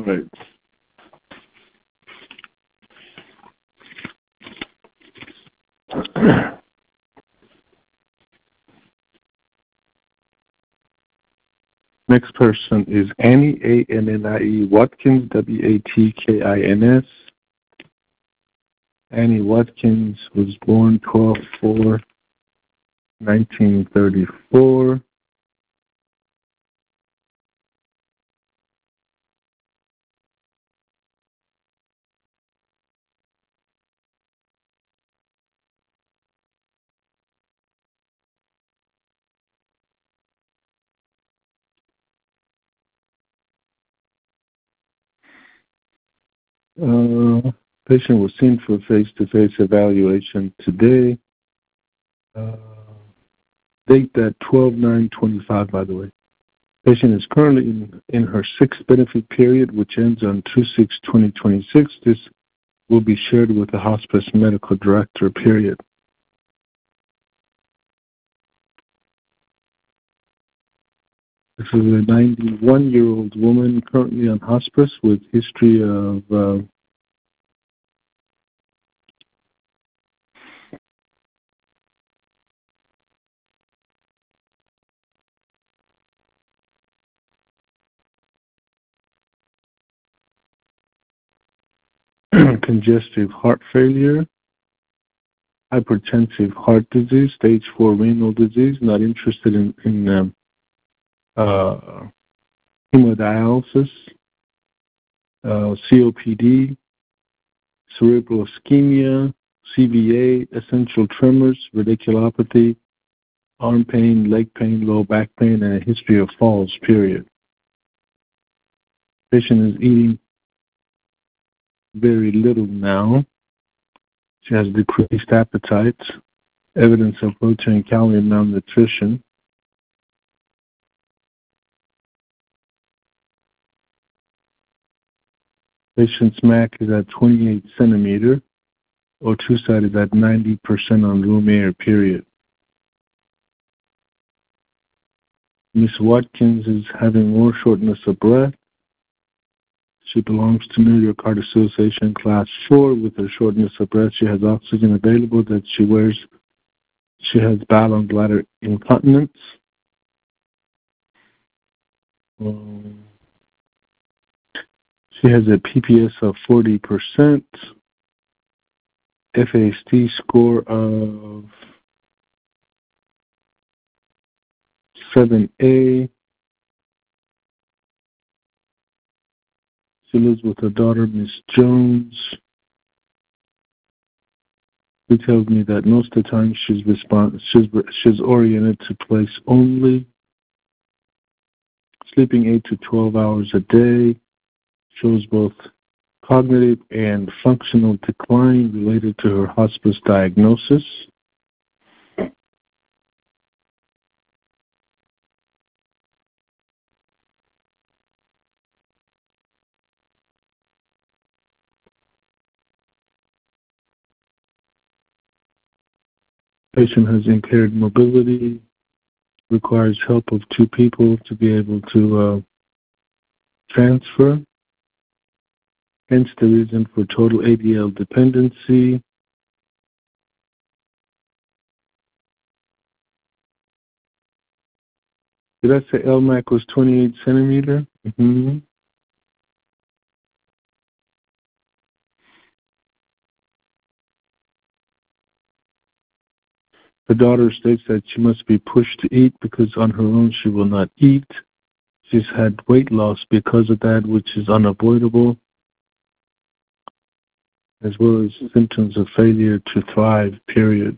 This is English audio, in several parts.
right. Next person is Annie, A-N-N-I-E, Watkins, W-A-T-K-I-N-S. Annie Watkins was born 12/4/1934. Patient was seen for face-to-face evaluation today. Date that 12/9/25, by the way. Patient is currently in her sixth benefit period, which ends on 2/6/2026. This will be shared with the hospice medical director, period. This is a 91-year-old woman currently on hospice with history of congestive heart failure, hypertensive heart disease, stage 4 renal disease, not interested in hemodialysis, COPD, cerebral ischemia, CVA, essential tremors, radiculopathy, arm pain, leg pain, low back pain, and a history of falls, period. Patient is eating very little now. She has decreased appetite, evidence of protein and calorie malnutrition. Patient's MAC is at 28 centimeter. O2 side is at 90% on room air, period. Miss Watkins is having more shortness of breath. She belongs to New York Heart Association Class 4 with her shortness of breath. She has oxygen available that she wears. She has bowel and bladder incontinence. She has a PPS of 40%, FAST score of 7A. She lives with her daughter, Miss Jones. She tells me that most of the time she's oriented to place only. Sleeping 8 to 12 hours a day. Shows both cognitive and functional decline related to her hospice diagnosis. Patient has impaired mobility, requires help of 2 people to be able to transfer. Hence the reason for total ADL dependency. Did I say LMAC was 28 centimeter? Mm-hmm. The daughter states that she must be pushed to eat because on her own she will not eat. She's had weight loss because of that, which is unavoidable, as well as symptoms of failure to thrive, period.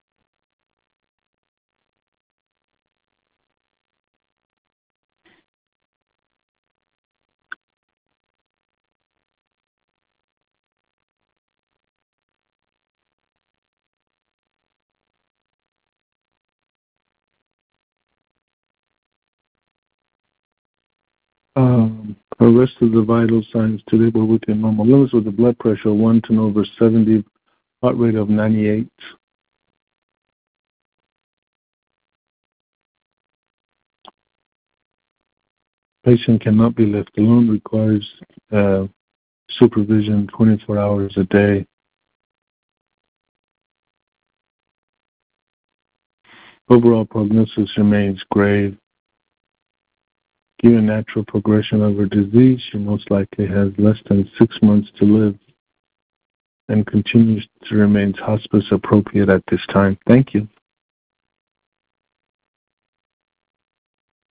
The rest of the vital signs today were within normal limits with a blood pressure of 110/70, heart rate of 98. Patient cannot be left alone, requires supervision 24 hours a day. Overall prognosis remains grave. Given natural progression of her disease, she most likely has less than 6 months to live and continues to remain hospice appropriate at this time. Thank you.